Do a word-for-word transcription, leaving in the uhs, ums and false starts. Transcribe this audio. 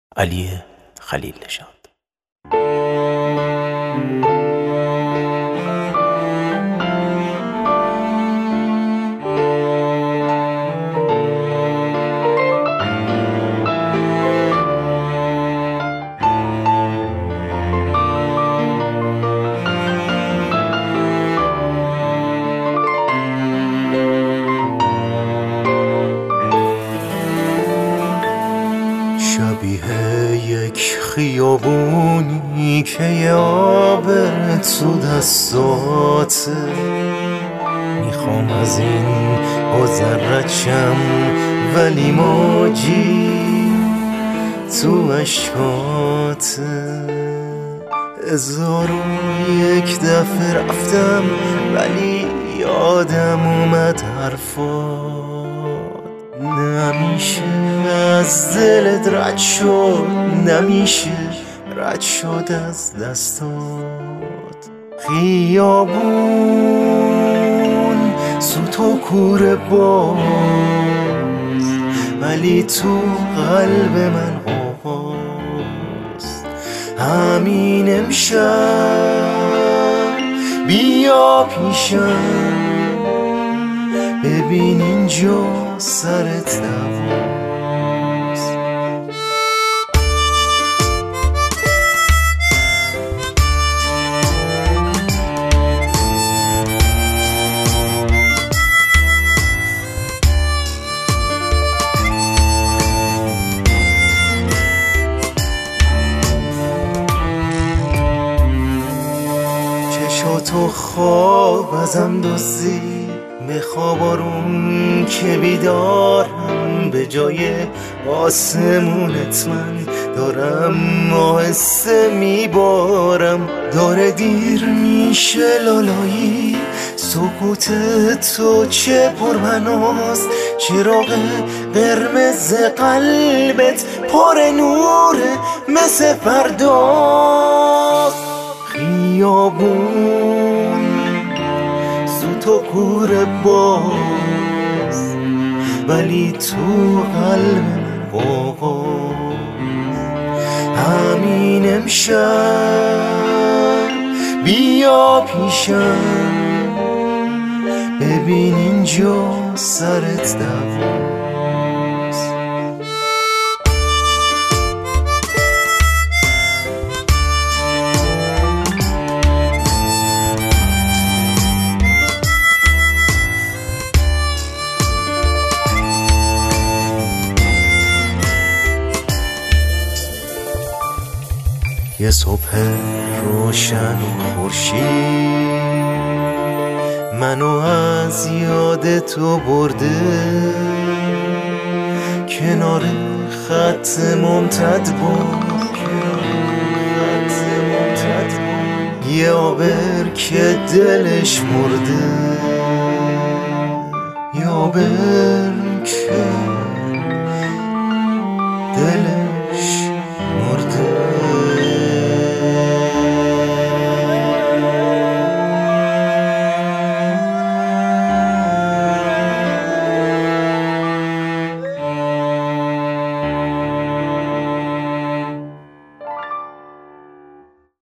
علی خلیل نژاد. شبیه یک خیابونی که یاب تو دستاته، میخوام از این گذر رد شم ولی موجی تو اشکاته. هزار و یک دفعه رفتم ولی یادم اومد حرفات، نمیشه از دلت رد شد، نمیشه رد شد از دستات. خیابون سوت و کوره باز ولی تو قلب من هست. همین امشب بیا پیشم، ببین اینجا سرت نواست. چشاتو خواب ازم دزدی، بخواب آروم که بیدارم، به جای آسمونت من دارم آهسته میبارم. داره دیر میشه لالایی، سکوت تو چه پرمناست، چراغ قرمز قلبت پر نوره مثل فرداست. خیابون تو کوره باز ولی تو قلب من آغاز. همین امشب بیا پیشم، ببین اینجا سرت دواست. یه صبح روشن و خورشید منو از یاد تو برده، کنار خط ممتد بود، یه آبر که دلش مرده، یه آبر